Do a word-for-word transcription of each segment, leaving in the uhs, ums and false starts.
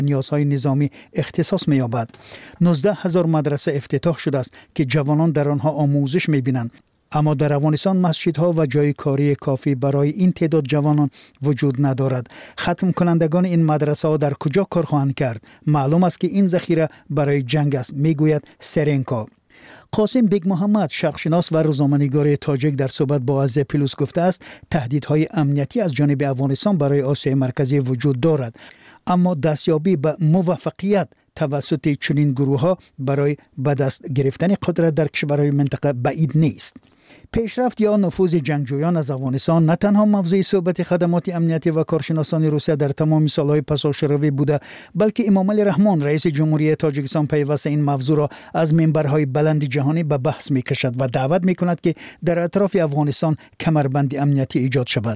نیازهای نظامی اختصاص می‌یابد. نوزده هزار مدرسه افتتاح شده است که جوانان در آنها آموزش می‌بینند. اما در افغانستان مسجدها و جای کاری کافی برای این تعداد جوانان وجود ندارد. ختم کنندگان این مدرسه ها در کجا کار خواهند کرد؟ معلوم است که این ذخیره برای جنگ است، میگوید سرنکا. قاسم بیگ محمد، شرقشناس و روزنامه‌نگار تاجیک، در صحبت با از پلوس گفته است تهدیدهای امنیتی از جانب افغانستان برای آسیای مرکزی وجود دارد، اما دستیابی به موفقیت توسط چنین گروه‌ها برای به دست گرفتن قدرت در کشورهای منطقه بعید نیست. پیشرفت یا نفوذ جنگجویان از افغانستان نه تنها موضوع صحبت خدمات امنیتی و کارشناسان روسیه در تمام سالهای پساشروی بوده، بلکه امام علی رحمان رئیس جمهوری تاجیکستان پیوسته این موضوع را از منبرهای بلند جهانی به بحث می‌کشد و دعوت می‌کند که در اطراف افغانستان کمربند امنیتی ایجاد شود.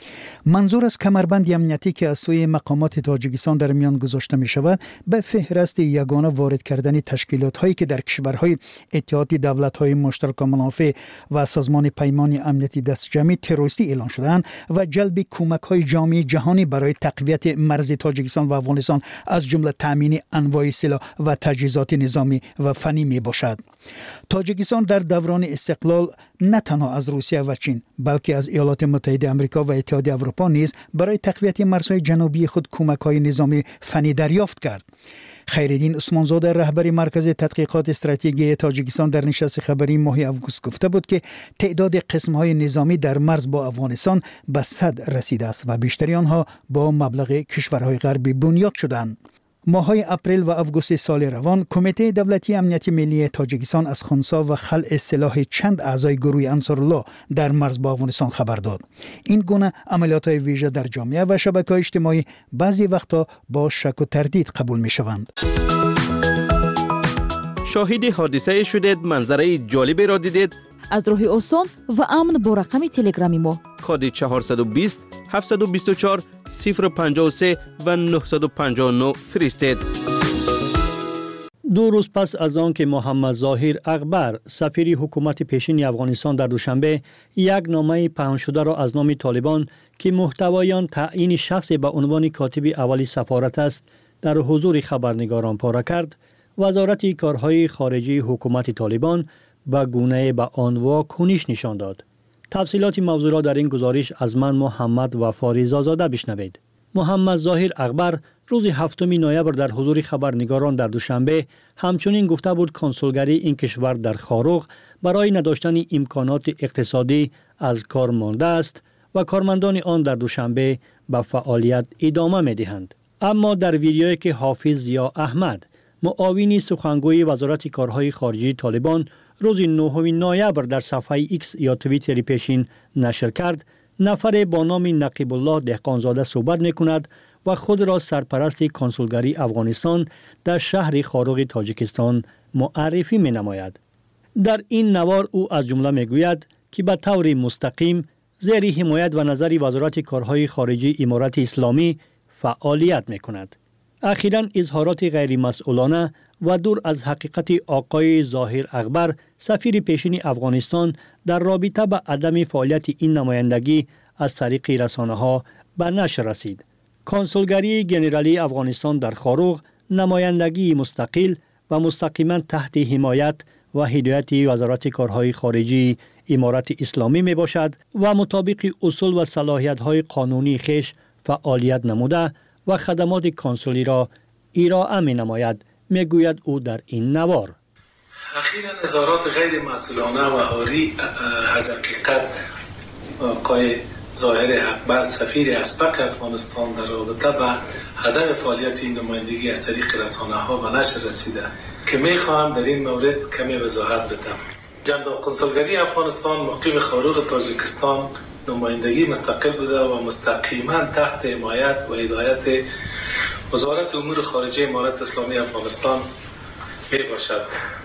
منظور از کمربند امنیتی که از سوی مقامات تاجیکستان در میان گذاشته می شود به فهرست یگانه وارد کردن تشکیلات هایی که در کشورهای اتحاد دولت های مشترک منافع و سازمان پیمان امنیتی دست جمعی تروریستی اعلان شدند و جلب کمک های جامعه جهانی برای تقویت مرز تاجیکستان و افغانستان از جمله تامین انواع سلاح و تجهیزات نظامی و فنی می باشد. تاجیکستان در دوران استقلال نه تنها از روسیه و چین بلکه از ایالات متحده آمریکا و اتحاد اروپا نیز برای تقویت مرزهای جنوبی خود کمک‌های نظامی فنی دریافت کرد. خیرالدین عثمانزاده، رهبر مرکز تحقیقات استراتژی تاجیکستان، در نشست خبری ماه اوگوست گفته بود که تعداد قسم‌های نظامی در مرز با افغانستان به صد رسیده است و بیشتری آنها با مبلغ کشورهای غربی بنیاد شدند. ماهای اپریل و اوگوست سال روان، کمیته دولتی امنیتی ملی تاجیکستان از خنثی و خلع سلاح چند اعضای گروه انصارالله در مرز با افغانستان خبر داد. این گونه عملیات‌های ویژه در جامعه و شبکه‌های اجتماعی بعضی وقتا با شک و تردید قبول می‌شوند. شاهد حادثه شدید، منظره جالبی را دیدید؟ از راه آسان و امن با رقم تلگرامی ما کد چهارصد و بیست هفتصد و بیست و چهار صفر پنجاه و سه و نهصد و پنجاه و نه فرستید. دو روز پس از آن که محمد ظاهر اغبر، سفیر حکومت پیشین افغانستان در دوشنبه، یک نامه پنهان شده را از نام طالبان که محتوای آن تعیین شخصی به عنوان کاتب اولی سفارت است در حضور خبرنگاران پاره کرد، وزارت کارهای خارجی حکومت طالبان به گونه به آن واکنش نشان داد. تفصیلات موضوع را در این گزارش از من محمد وفاری زازاده بشنوید. محمد ظاهر اغبر روز هفتم نوامبر در حضور خبرنگاران در دوشنبه همچنین گفته بود کنسولگری این کشور در خاروق برای نداشتن امکانات اقتصادی از کار مانده است و کارمندان آن در دوشنبه به فعالیت ادامه می‌دهند. اما در ویدیویی که حافظ ضیا احمد، معاون سخنگوی وزارت کارهای خارجی طالبان، روز نهم نوامبر در صفحه ایکس یا توییتر پیشین نشر کرد، نفر با نام نقیب الله دهقانزاده صحبت می‌کند و خود را سرپرست کنسولگری افغانستان در شهر خاروق تاجیکستان معرفی می‌نماید. در این نوار او از جمله می‌گوید که به طور مستقیم زیر حمایت و نظر وزارت کارهای خارجی امارت اسلامی فعالیت می‌کند. اخیراً اظهارات غیر مسئولانه و دور از حقیقت آقای ظاهر اغبر، سفیر پیشین افغانستان، در رابطه با عدم فعالیت این نمایندگی از طریق رسانه‌ها به نشر رسید. کنسولگری ژنرالی افغانستان در خاروق نمایندگی مستقل و مستقیما تحت حمایت و هدایت وزارت کارهای خارجی امارت اسلامی می باشد و مطابق اصول و صلاحیت‌های قانونی خویش فعالیت نموده و خدمات کنسولی را ارائه می نماید، می گوید او در این نوار. اخیراً اظهارات غیر مسئولانه و عاری از حقیقت آقای ظاهر اغبر، سفیر اسبق افغانستان، در رابطه با هدف فعالیت این نمایندگی از طریق رسانه ها و نشر رسیده که می خواهم در این مورد کمی وضاحت بدم. جناب کنسولگری افغانستان مقیم خاروق تاجیکستان نمایندگی مستقل بوده و مستقیما تحت حمایت و هدایت وزارت امور خارجه امارت اسلامی افغانستان می باشد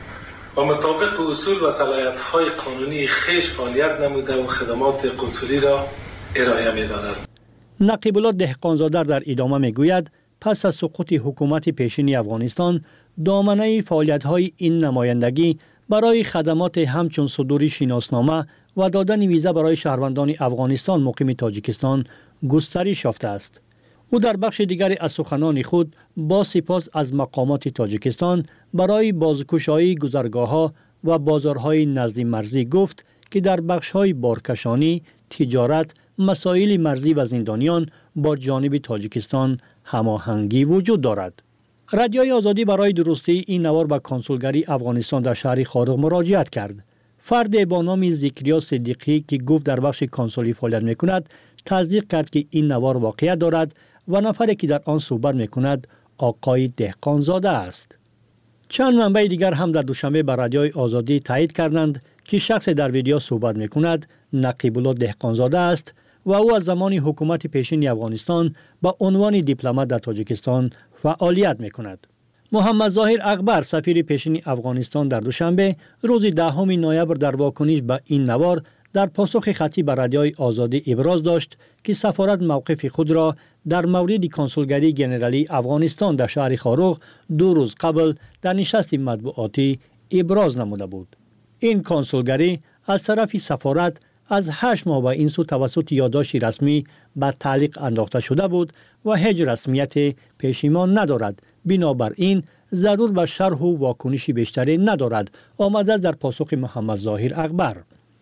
و مطابق اصول و صلاحیت‌های قانونی خویش فعالیت نموده و خدمات کنسولی را ارائه می داند. نقیب الله دهقانزاده در ادامه می گوید پس از سقوط حکومت پیشین افغانستان، دامنه فعالیت‌های این نمایندگی برای خدمات همچون صدور شناسنامه و دادن ویزا برای شهروندان افغانستان مقیم تاجیکستان گسترش یافته است. او در بخش دیگری از سخنان خود با سپاس از مقامات تاجیکستان برای بازگشایی گذرگاه‌ها و بازارهای نزد مرزی گفت که در بخش‌های بارکشانی، تجارت، مسائل مرزی و زندانیان با جانب تاجیکستان هماهنگی وجود دارد. رادیوی آزادی برای درستی این نوار به کنسولگری افغانستان در شهر خارق مراجعت کرد. فرد با نام ذکریا صدیقی که گفت در بخش کنسولی فعالیت می‌کند، تصدیق کرد که این نوار واقعیت دارد و نفری که در آن صحبت می‌کند آقای دهقانزاده است. چند منبع دیگر هم در دوشنبه بر رادیوی آزادی تایید کردند که شخص در ویدیو صحبت می‌کند نقیب الله دهقانزاده است و او از زمان حکومت پیشین افغانستان با عنوان دیپلمات در تاجیکستان فعالیت می‌کند. محمد ظاهر اکبر سفیر پیشین افغانستان در دوشنبه روز دهم نوامبر در واکنش به این نوار در پاسخ خطی به رادیوی آزادی ابراز داشت که سفارت موقف خود را در مورد کنسولگری ژنرالی افغانستان در شهر خارق دو روز قبل در نشست مطبوعاتی ابراز نموده بود. این کنسولگری از طرف سفارت از هشت ماه به این سو توسط یادداشت رسمی به تعلیق انداخته شده بود و هیچ رسمیت پشیمان ندارد. بنابراین ضرور به شرح و واکنشی بیشتری ندارد، آمده در پاسخ محمد ظاهر اکبر.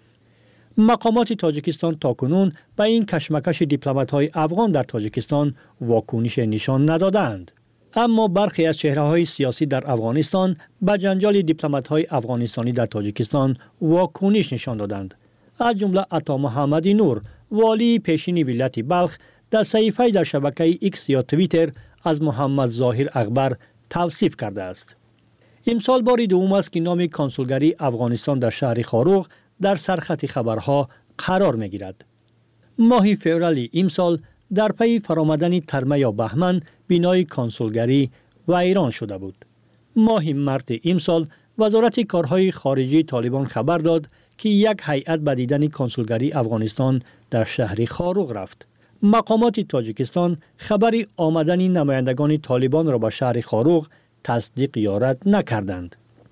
مقامات تاجیکستان تاکنون به این کشمکش دیپلمات‌های افغان در تاجیکستان واکنش نشان ندادند. اما برخی از چهره‌های سیاسی در افغانستان به جنجال دیپلمات‌های افغانستانی در تاجیکستان واکنش نشان دادند. از جمله عطا محمدی نور، والی پیشین ولایت بلخ، در صحیفه در شبکه ایکس یا توییتر از محمد ظاهر اکبر توصیف کرده است. امسال بار دوم است که نام کنسولگری افغانستان در شهر خارق در سرخط خبرها قرار می گیرد. ماه فوریه امسال در پی فرامدن ترمه یا بهمن بینای کنسولگری ویران شده بود. ماه مارس امسال وزارت کارهای خارجی طالبان خبر داد که یک هیئت به دیدن کنسولگری افغانستان در شهر خارق رفت. مقامات تاجیکستان خبر آمدن نمایندگان طالبان را به شهر خارق تصدیق یا رد نکردند.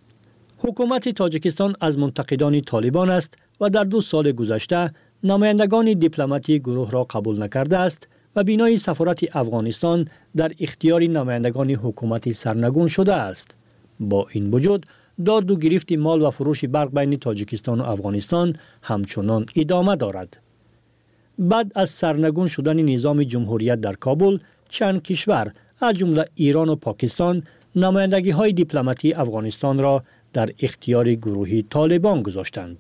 حکومت تاجیکستان از منتقدان طالبان است و در دو سال گذشته نمایندگان دیپلماتی گروه را قبول نکرده است و بینای سفارت افغانستان در اختیار نمایندگان حکومت سرنگون شده است. با این وجود داد و گرفت مال و فروش برق بین تاجیکستان و افغانستان همچنان ادامه دارد. بعد از سرنگون شدن نظام جمهوریت در کابل، چند کشور از جمله ایران و پاکستان نمایندگی های دیپلماتی افغانستان را در اختیار گروه طالبان گذاشتند.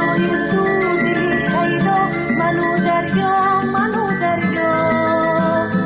منو دریا منو دریا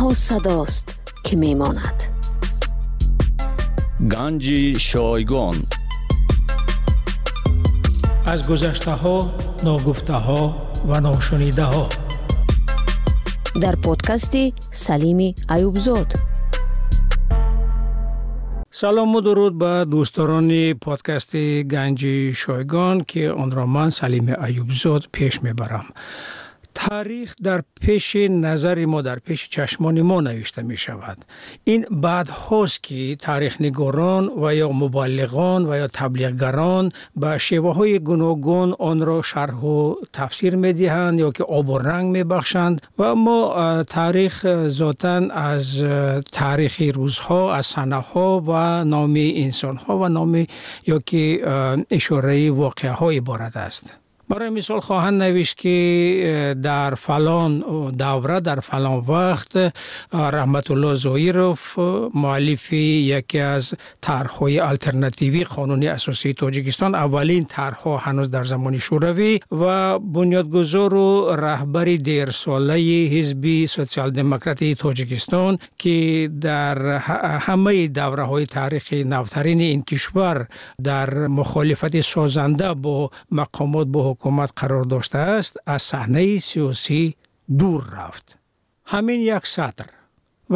تنها صداست که میماند. گنج شایگان. از گذشته ها، ناگفته ها و ناشنیده ها. در پادکست سلیم ایوبزاد. سلام و درود به دوستان پادکست گنج شایگان که آن را من سلیم ایوبزاد پیش میبرم. تاریخ در پیش نظر ما، در پیش چشمان ما نوشته می شود. این بعد هاست که تاریخ نگاران و یا مبلغان و یا تبلیغگران به شیوه های گوناگون آن را شرح و تفسیر می دهند یا که آب و رنگ می بخشند و ما تاریخ ذاتاً از تاریخ روزها، از سنه ها و نام انسان ها و نام یا که اشاره واقعه ها عبارت است. برای مثال خواهند نوشت که در فلان دوره، در فلان وقت رحمت الله ظاهرов مؤلف یکی از طرح‌های الटरनेटिव्ی قانون اساسی تاجیکستان، اولین طرح‌ها هنوز در زمان شوروی و بنیادگذار و رهبر دیرساله حزب سوسیال دموکراتی تاجیکستان که در همه دوره‌های تاریخی نوترین این کشور در مخالفت سازنده با مقامات با حکومت قرار داشته است، از صحنه سیاسی دور رفت. همین یک سطر. و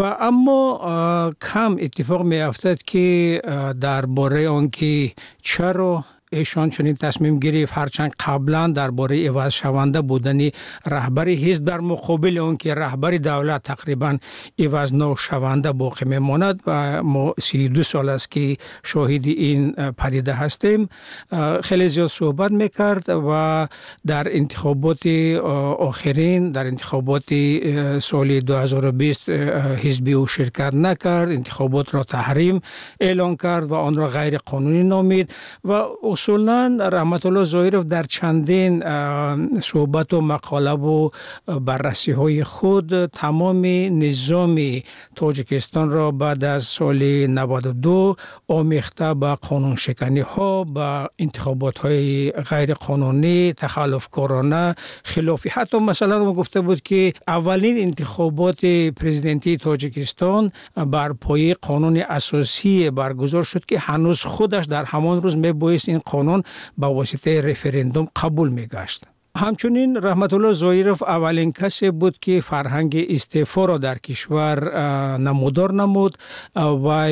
اما کم اتفاق می افتد که درباره آنکه چرا ایشان چنین تصمیم گرفت، هرچند قبلا درباره عوض شونده بودن رهبر حزب در مقابل آن که رهبر دولت تقریبا عوض نشونده باقی میماند و ما سی و دو سال است که شاهد این پدیده هستیم، خیلی زیاد صحبت میکرد و در انتخابات آخرین، در انتخابات سال دو هزار و بیست حزبی او شرکت نکرد، انتخابات را تحریم اعلان کرد و آن را غیر قانونی نامید و اصولاً رحمت الله ظاهرов در چندین صحبت و مقاله و بررسی های خود تمام نظام تاجیکستان را بعد از سال نود و دو آمیخته به قانون شکنی ها، به انتخابات های غیر قانونی، تخلفکارانه، خلافی. حتی مثلا ما گفته بود که اولین انتخابات پرزیدنتی تاجیکستان بر پایه قانون اساسی برگزار شد که هنوز خودش در همان روز میبایست این قانون با واسطه رفراندوم قبول میگشت. همچنین رحمت الله ظاهرов اولین کسی بود که فرهنگ استعفا را در کشور نمودار نمود و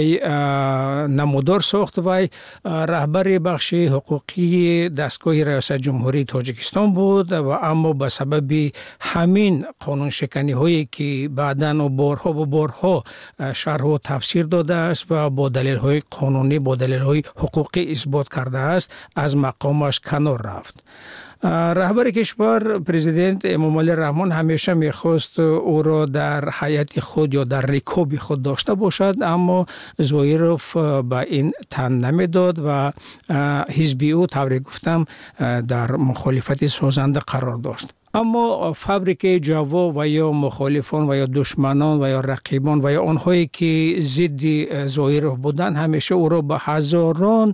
نمودار ساخت و رهبر بخش حقوقی دستگاه ریاست جمهوری تاجیکستان بود و اما به سبب همین قانون شکنی هایی که بعداً و بارها و بارها شرح و تفسیر داده است و با دلیل های قانونی، با دلیل های حقوقی اثبات کرده است، از مقامش کنار رفت. رهبر کشور پرزیدنت امامعلی رحمان همیشه میخواست او را در هیئت خود یا در رکاب خود داشته باشد، اما ظاهرov به این تن نمیداد و حزب او طوری گفتم در مخالفت سازنده قرار داشت. اما فابریکه جوا و یا مخالفان و یا دشمنان و یا رقیبان و یا آنهایی که ضد ظاهرov بودند همیشه او را به هزاران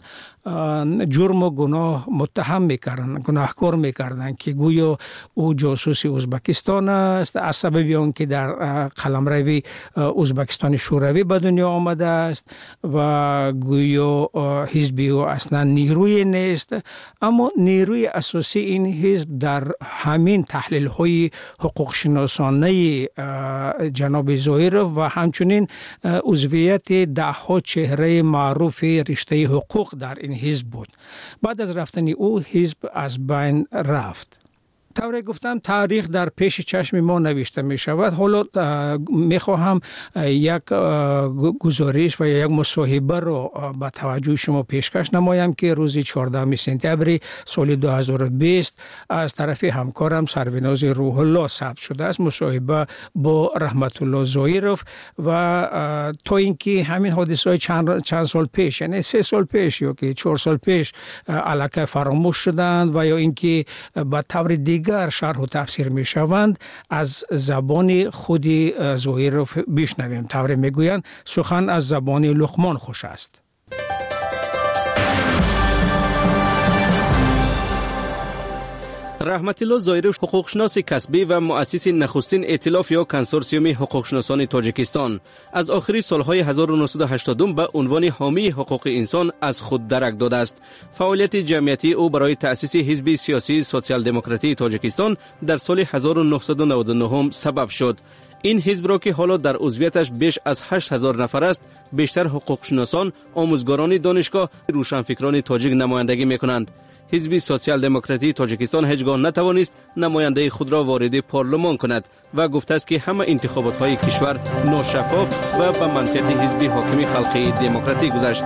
جرم و گناه متهم میکردن، گناهکار میکردن که گویا او جاسوس ازبکستان است، از سبب آن که در قلمرو ازبکستان شوروی به دنیا آمده است و گویا حزب او اصلا نیروی نیست. اما نیروی اساسی این حزب در همین تحلیل های حقوق شناسانه جناب ظاهرov و همچنین عضویت ده ها چهره معروف رشته حقوق در این حزب بود. بعد از رفتن او حزب از بین رفت. طوری گفتم تاریخ در پیش چشم ما نوشته می شود. حالا می خواهم یک گزارش و یک مصاحبه را به توجه شما پیشکش نمایم که روز چهاردهم سپتامبر سال دو هزار و بیست از طرف همکارم سروناز روح الله ثبت شده است. مصاحبه با رحمت الله ظاهرov و تا اینکه همین حادثه های چند, چند سال پیش، یعنی سه سال پیش یا که چهار سال پیش الکی فراموش شدند و یا اینکه به طور دیگر شرح و تفسیر می شوند، از زبان خود ظاهرov بشنویم. طوری می گویند سخن از زبان لقمان خوش است. رحمت الله ظاهروف حقوقشناس کسبی و مؤسس نخستین ائتلاف یا کنسورسیوم حقوقشناسان تاجیکستان از آخر سالهای هزار و نهصد و هشتاد به عنوان حامی حقوق انسان از خود درک داده است. فعالیت جمعیتی او برای تأسیس حزب سیاسی سوسیال دموکراتی تاجیکستان در سال هزار و نهصد و نود و نه سبب شد. این حزب را که حالا در عضویتش بیش از هشت هزار نفر است، بیشتر حقوقشناسان، آموزگاران دانشگاه، روشنفکران تاجیک نمایندگی می‌کنند. حزب سوسیال دموکراتی تاجیکستان هیچگاه نتوانست نماینده خود را وارد پارلمان کند و گفته است که همه انتخابات های کشور ناشفاف و به منطق حزب حاکم خلقی دموکراتی گذشت.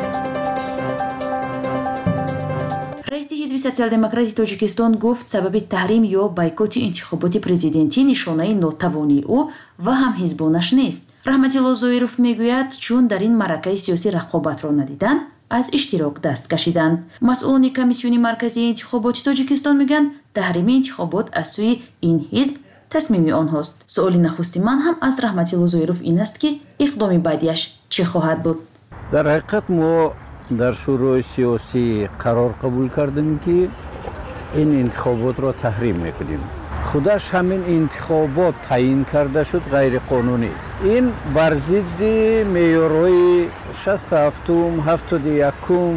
رئیس حزب سوسیال دموکراتی تاجیکستان گفت سبب تحریم یا بایکوت انتخابات پرزیدنتی نشانه ناتوانی او و هم حزبانش نیست. رحمت الله ظاهروف میگوید چون در این معرکه سیاسی رقابت را ندیدند، از اشتراک دست کشیدند. مسئولان کمیسیون مرکزی انتخابات تاجیکستان میگن تحریم انتخابات از سوی این حزب تصمیم آنهاست. سوال نخستی من هم از رحمت الله ظاهروف این است که اقدام بعدیش چه خواهد بود؟ در حقیقت ما در شورای سیاسی قرار قبول کردیم که این انتخابات را تحریم میکنیم. خودش همین انتخابات تعیین کرده شد غیر قانونی. این بر ضد معیارهای شصت و هفت هفتاد و یک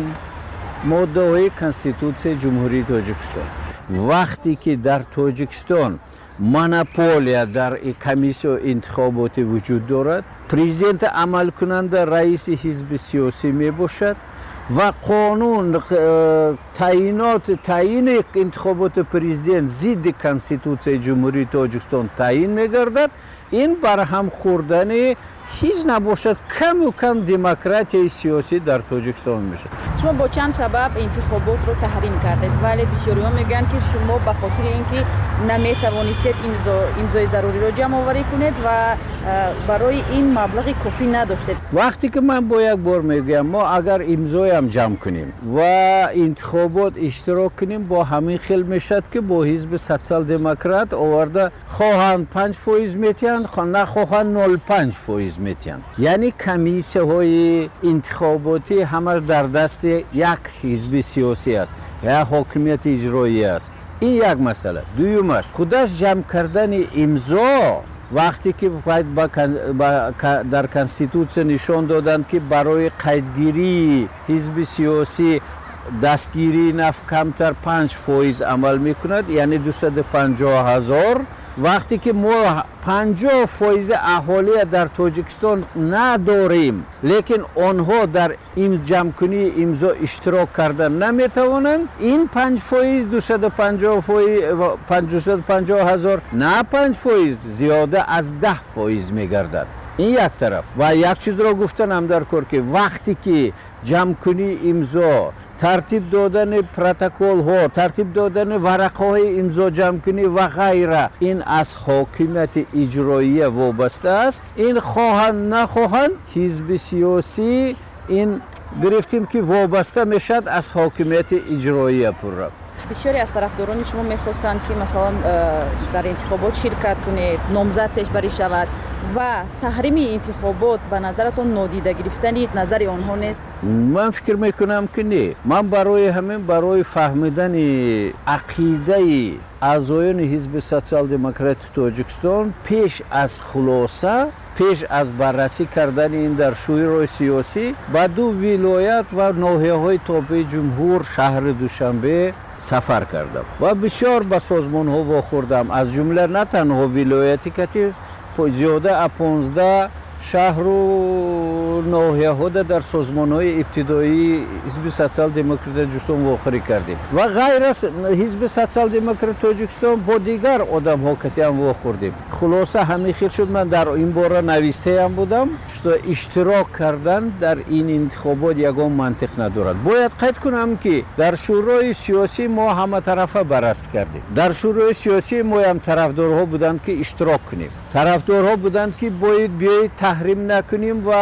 ماده های کنستیتوسیون جمهوری تاجیکستان. وقتی که در تاجیکستان مونوپولیا در کمیسیون انتخاباتی وجود دارد، پرزیدنت عمل کننده رئیس حزب سیاسی می باشد و قانون تعیینات تعیین انتخابات پرزیدنت ضد کنستیتوسیون جمهوری تاجیکستان تعیین می‌گردد. این برهم خوردن هیچ نباشد کم و کم دموکراسی سیاسی در تاجیکستان میشه. شما با چند سبب انتخابات رو تحریم کردید، ولی بسیاری‌ها میگن که شما به خاطر اینکه نمیتوانستید امضا امضای ضروری رو جمع آوری کنید و برای این مبلغ کافی نداشتید. وقتی که من با یک بار میگم ما اگر امضای هم جمع کنیم و انتخابات اشتراک کنیم با همین خیل میشد که با حزب سوسیال دموکرات آورده خواهند پنج فیصد میتین، نخواهند نود و پنج فیصد میتین. یعنی کمیسیه های انتخاباتی همش در دست یک حزب سیاسی است یا حاکمیت اجرایی است. این یک مسئله. دویمش خودش جمع کردن امضا وقتی که در کنستیتوسیون نشان دادند که برای قیدگیری حزب سیاسی دستگیری نفت کمتر پنج فیصد عمل میکند، یعنی دویست و پنجاه هزار. وقتی که ما پنجاه فیصد اهالی در تاجیکستان نداریم لیکن آنها در این جمع کنی امضا اشتراک کردن نمیتوانند، این پنج فیصد دویست و پنجاه هزار نه پنج فیصد زیاده از ده فیصد میگردد. این یک طرف. و یک چیز را گفتنم در کار که وقتی که جمع کنی امضا، ترتیب دادن پروتکل ها، ترتیب دادن ورقه های امضا جمع کنی و غیره، این از حاکمیت اجرایی وابسته است. این خواهند نخواهند حزب سیاسی این گرفتیم که وابسته میشد از حاکمیت اجرایی پورا. بسیاری از طرفداران شما میخواستند که مثلا در انتخابات شرکت کنید، نامزد پیشبری شود و تحریم انتخابات به نظرتون نادیده گرفتن نظر آنها نیست؟ من فکر میکنم که نه. من برای همین برای فهمیدن عقیده اعضایان حزب سوسیال دموکراتی تاجیکستان پیش از خلاصه پیش از بررسی کردن این در شورای سیاسی با دو ولایت و ناحیه‌های تابع جمهور شهر دوشنبه سفر کردم و بسیار به سازمان ها واخوردم، از جمله نه تنها ولایتی که زیاده از پانزده شهر و ناحیه ها در سازمان های ابتدایی حزب سوسیال دموکراتی تاجیکستان واخوری کردیم و غیر از حزب سوسیال دموکراتی تاجیکستان با دیگر آدم ها که هم واخوردیم. خلاصه همین خیلی شد من در این باره نویسته هم بودم که اشتراک کردن در این انتخابات یگان منطق ندارد. باید قید کنم که در شورای سیاسی ما همه طرفه بررسی کردیم. در شورای سیاسی ما هم طرفدارها بودند که اشتراک کنیم، طرفدارها بودند که باید بیایید تحریم نکنیم و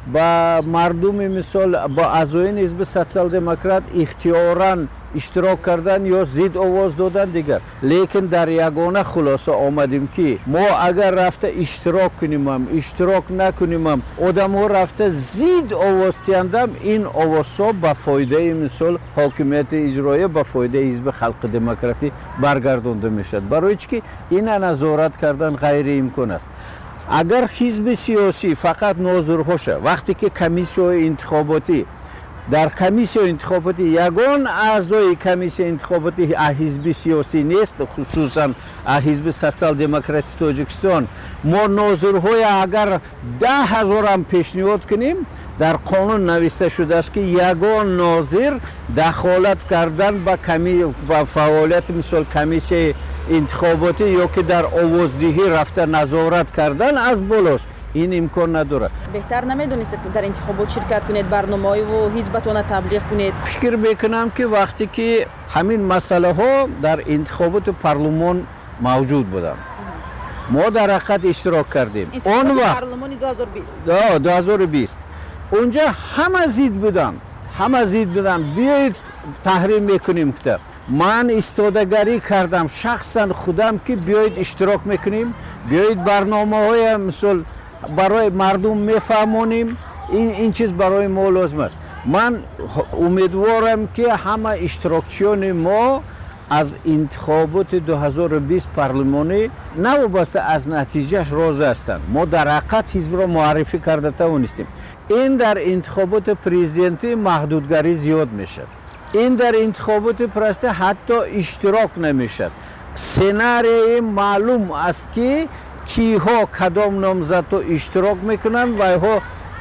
با مردم مثال با اعضایان حزب سوسیال دموکرات اختیاراً اشتراک کردن یا زید آواز دادن دیگر. لیکن در یگانه خلاصه آمدیم که ما اگر رفته اشتراک کنیم هم اشتراک نکنیم هم آدم ها رفته زید آواز تیندم، این آواز ها به فایده مثال حاکمیت اجرایی به فایده حزب خلق دموکراتی برگردانده میشد. برای چی که این نظارت کردن غیر امکان است. اگر حزب سیاسی فقط ناظرهاشه، وقتی که کمیسیون انتخاباتی در کمیسیون انتخاباتی یگان اعضای کمیسیون انتخاباتی حزب سیاسی نیست، خصوصا حزب سوسیال دموکراتی تاجیکستان، ما ناظرهای اگر ده هزار هم پیشنهاد کنیم، در قانون نوشته شده است که یگان ناظر دخالت کردن با کمی با فعالیت مثل کمیسیون انتخاباتی یا که در آوازدهی رفته نظارت کردن از بالاش این امکان نداره. بهتر نمیدونید که در انتخابات شرکت کنید، برنامه‌های و حزبتون تبلیغ کنید؟ فکر میکنم که وقتی که همین مسئله ها در انتخابات پارلمان موجود بودن، ما در حقیقت اشتراک کردیم. اون وقت پارلمان دو هزار و بیست دو هزار و بیست اونجا همه زید بودن، همه زید بودن بیایید تحریم میکنیم که من استادگاری کردم شخصا خودم که بیایید اشتراک میکنیم، بیایید برنامه های مثل برای مردم میفهمونیم، این این چیز برای ما لازم است. من امیدوارم که همه اشتراکچیان ما از انتخابات دو هزار و بیست پارلمانی نوابسته از نتیجهش راضی هستند. ما در حقیقت حزب را معرفی کرده توانستیم. این در انتخابات پرزیدنتی محدودگری زیاد میشه. این در انتخابات پرسته حتی اشتراک نمیشد. سناریوی معلوم است که کیها کدام نامزد رو اشتراک میکنن و ها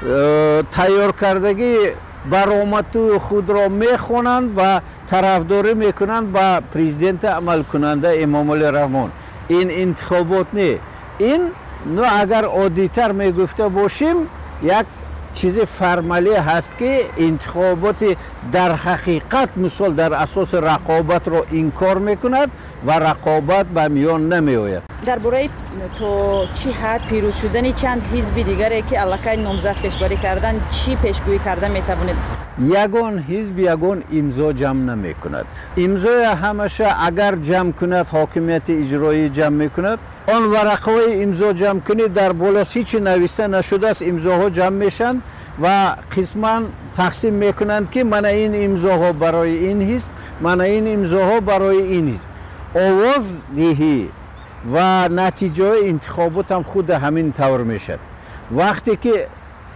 تیار کردگی برآمد خود را میخونند و طرفداری میکنند با پرزیدنت عمل کننده امام علی رحمان. این انتخابات نه. این نه اگر عادی‌تر میگفته باشیم یک چیز فرمالی هست که انتخابات در حقیقت مثال در اساس رقابت را انکار میکند و رقابت به میان نمی آید. درباره تو چی حد پیروز شدن چند حزب دیگری که علاقه نامزد پیشبری کردن چی پیشگویی کرده میتوانید؟ یگان حزب یگان امضا جمع نمی کند. امضای همیشه اگر جمع کند حاکمیت اجرایی جمع میکند، آن ورقهای امضا جمع کنید در بالاش هیچ نوشته نشده است، امضاها جمع میشن و قسما تقسیم میکنند که من این امضاها برای این حزب، من این امضاها برای این حزب. آواز دهی و نتیجه انتخابات هم خود همین طور میشد. وقتی که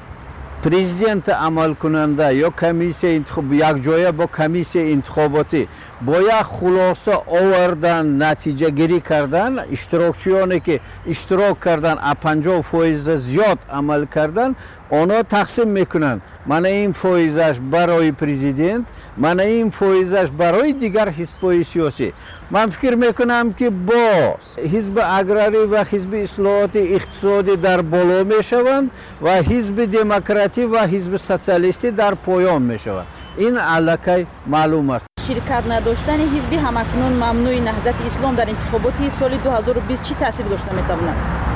پرزیدنت عمل کننده یا کمیسیون انتخاب یک جای با کمیسیون انتخاباتی با یک خلاصه آوردن نتیجه گیری کردن، اشتراکچیانی که اشتراک کردن پنجاه فیصد زیاد عمل کردن، آنها تقسیم میکنن من این فایزش برای پرزیدنت، من این فایزش برای دیگر حزب‌های سیاسی. من فکر میکنم که با حزب اگراری و حزب اصلاحات اقتصادی در بالا میشوند و حزب دموکراتی و حزب سوسیالیستی در پایان میشوند. این علاقه معلوم است. شرکت نداشتن حزب همکنون ممنوع نهضت اسلام در انتخابات سال دو هزار و بیست چی تاثیر داشته میتواند؟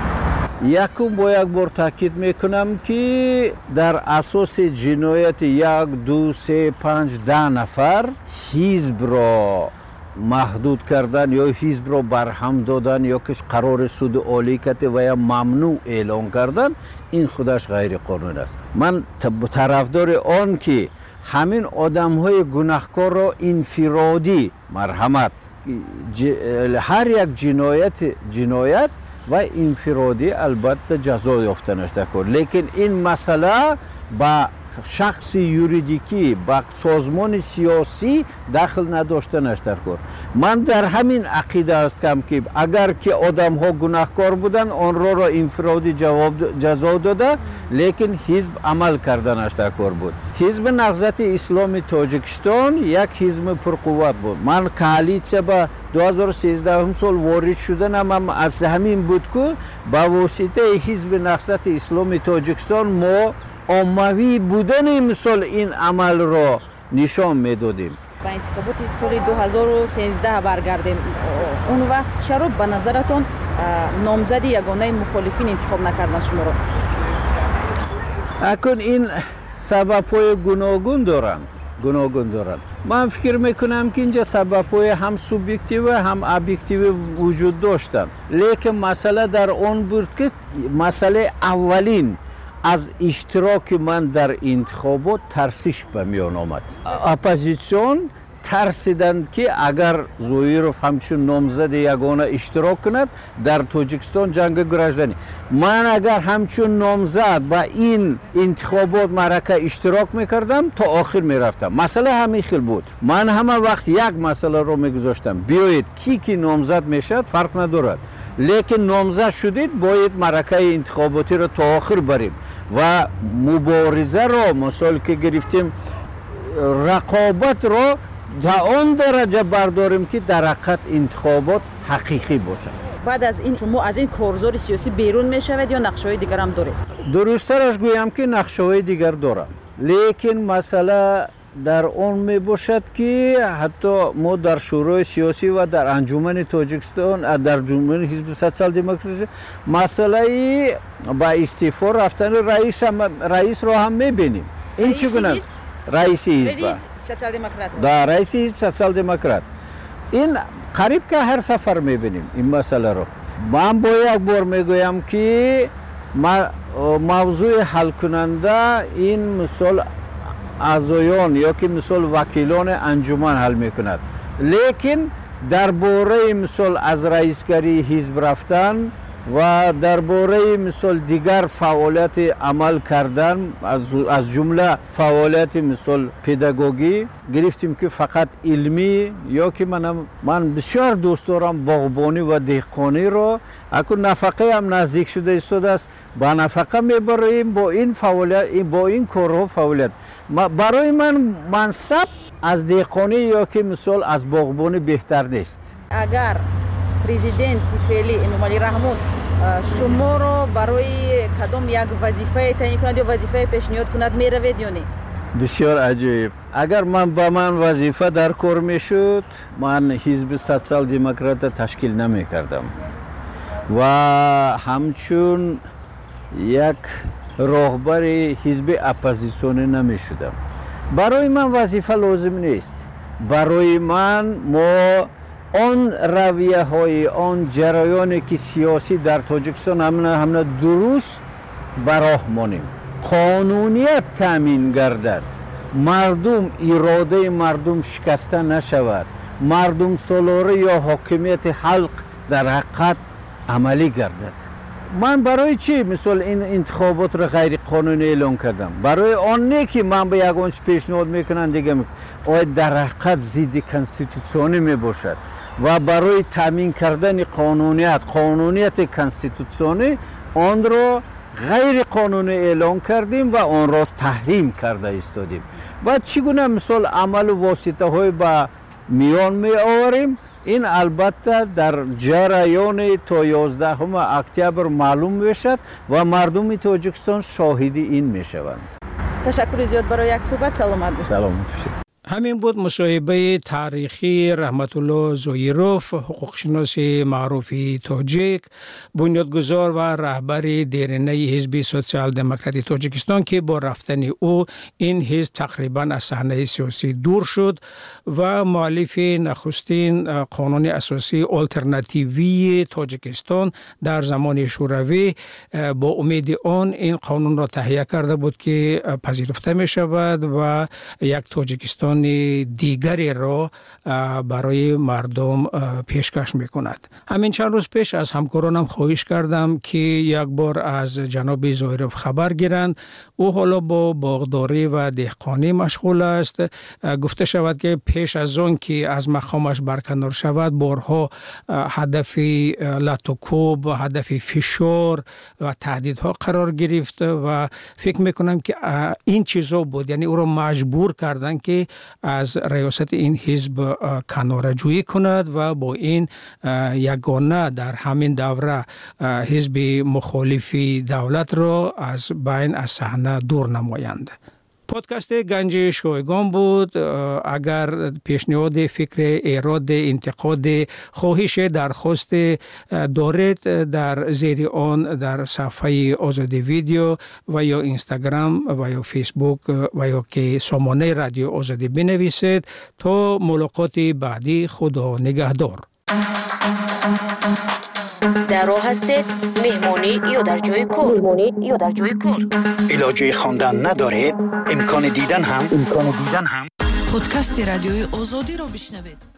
یکم با یک بار تاکید میکنم که در اساس جنایت یک دو سه پنج ده نفر حزب را محدود کردن یا حزب را برهم دادن یا که قرار سود عالی کرده و یا ممنوع اعلان کردن، این خودش غیر قانون است. من طرفدار آن که همین آدم های گناهکار را انفرادی مرحمت، هر یک جنایت جنایت و انفرادی البته جزا یافتنش دکار، لیکن این مسئله با شخص یوریدیکی با سازمان سیاسی دخل نداشتنش در کار. من در همین عقیده هستم که اگر که آدم ها گناهکار بودن آن را را انفرادی جواب جزا داده، لیکن حزب عمل کردنش در کار بود. حزب نهضت اسلامی تاجیکستان یک حزب پرقوت بود. من کالیسیه با دو هزار و سیزده سال وارد شدنم هم از همین بود که با واسطه حزب نهضت اسلامی تاجیکستان ما عمومی بودن مثل این عمل را نشان میدادیم. با انتخابات سال دو هزار و سیزده برگردیم. اون وقت چرا به نظرتون نامزد یگانه مخالفین انتخاب نکردن شما را؟ اکنون این سبب‌های گوناگون دارند گوناگون دارند من فکر میکنم که اینجا سبب‌های هم سوبژکتیو و هم ابجکتیو وجود داشتند لیکن مسئله در اون بود که مسئله اولین از اشتراک من در انتخابات ترسش به میان آمد اپوزیسیون ترسیدند که اگر زویروف همچون نامزد یگانه اشتراک کند در تاجیکستان جنگ گرجدنی من اگر همچون نامزد با این انتخابات معرکه اشتراک میکردم تا آخر میرفتم مسئله همین خیل بود من همه وقت یک مسئله رو میگذاشتم بیایید کی کی نامزد میشد فرق ندارد لیکن نامزد شدید باید معرکه انتخاباتی رو تا آخر بریم و مبارزه رو مثال که گرفتیم رقابت رو تا اون درجه برداریم که در حقیقت انتخابات حقیقی باشد بعد از این شما از این کارزار سیاسی بیرون میشوید یا نقشه‌های دیگر هم دارید درست‌ترش گویم که نقشه‌های دیگر دارم لیکن مسئله در اون می باشد که حتی ما در شورای سیاسی و در انجمن تاجیکستان در انجمن حزب سوسیال دموکراسی مسئله با استعفا رفتن رئیس رئیس رو هم می‌بینیم این چگونه رئیس حزب سوسیال دموکرات در رئیس حزب سوسیال دموکرات این قریب که هر سفر می‌بینیم این مسئله رو من با یک بار میگویم که موضوع حل کننده این مثال اعضایان یا که مثال وکیلان انجمن حل میکند لیکن درباره مثال از رئیسگری حزب رفتن و درباره مثال دیگر فعالیت عمل کردن از از جمله فعالیت مثال پداگوژی گرفتیم که فقط علمی یا که من من بسیار دوست دارم باغبانی و دهقانی رو اکنون نفقه هم نزدیک شده ایستاده است با نفقه میبریم با این فعالیت با این کارها فعالیت برای من منصب از دهقانی یا که مثال از باغبانی بهتر نیست اگر پرزیدنت فعلی انومالی رحمون شما رو برای کدام یک وظیفه تعیین کند یا وظیفه پیشنهاد کند میروید یا نه بسیار عجیب اگر من با من وظیفه در کار میشد من حزب سوسیال دموکرات تشکیل نمی کردم و همچون یک راهبر حزب اپوزیسیونی نمی شدم برای من وظیفه لازم نیست برای من ما آن رویه های آن جریانی که سیاسی در تاجیکستان همه همه درست براه مانیم قانونیت تامین گردد مردم اراده مردم شکسته نشود مردم سالاره یا حاکمیت خلق در حقیقت عملی گردد من برای چی مثل این انتخابات را غیر قانونی اعلام کردم برای آن نه که من به یگانش پیشنهاد میکنم دیگه آیا در حقیقت ضد کانستیتوسیونی می باشد و برای تامین کردن قانونیت قانونیت کانستیتوسیونی آن را غیر قانونی اعلام کردیم و آن را تحریم کرده ایستادیم و چگونه مثال عمل و واسطه های با میان می آوریم این البته در جریان تا یازدهم اکتبر معلوم میشد و مردم تاجیکستان شاهد این میشوند. تشکر زیاد برای یک صحبت. سلامت باشید. سلامت باشید. همین بود مصاحبه تاریخی رحمت الله زویروف، حقوقشناس معروف تاجیک، بنیادگذار و رهبر دیرینه حزب سوسیال دموکراتی تاجیکستان که با رفتن او این حزب تقریبا از صحنه سیاسی دور شد و مؤلف نخستین قانون اساسی آلترناتیوی تاجیکستان در زمان شوروی با امید آن این قانون را تهیه کرده بود که پذیرفته می شود و یک تاجیکستان دیگری را برای مردم پیشکش میکند. همین چند روز پیش از همکارانم خواهش کردم که یک بار از جناب زویروف خبر گیرند. او حالا با باغداری و دهقانی مشغول است. گفته شود که پیش از آن که از مقامش برکنار شود بارها هدف لطوکوب و هدف فشار و تهدیدها قرار گرفت و فکر میکنم که این چیزا بود، یعنی او را مجبور کردن که از ریاست این حزب کناره‌جویی کند و با این یگانه در همین دوره حزب مخالف دولت را از بین از صحنه دور نمایند. پادکست گنج شایگان بود. اگر پیشنهاد، فکر، ایراد، انتقاد، خواهش، درخواست دارید در زیر آن در صفحه آزادی ویدیو و یا اینستاگرام و یا فیسبوک و یا که سامانه رادیو آزادی بنویسید. تا ملاقات بعدی، خدا نگهدار. در راه هستید مهمانی یا در جای کار مهمانی یا در جای کار علاجه خواندن ندارید، امکان دیدن هم امکان دیدن هم پادکست رادیوی آزادی را بشنوید.